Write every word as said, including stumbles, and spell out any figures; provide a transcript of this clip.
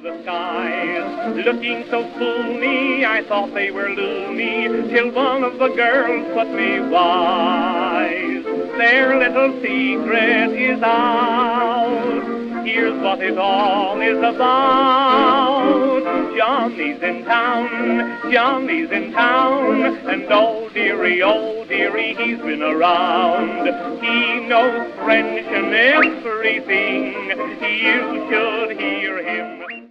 the skies, looking so fool-me, I thought they were loony, till one of the girls put me wise. Their little secret is out, here's what it all is about. Johnny's in town, Johnny's in town, and oh dearie, oh dearie, he's been around. He knows French and everything, you should hear him.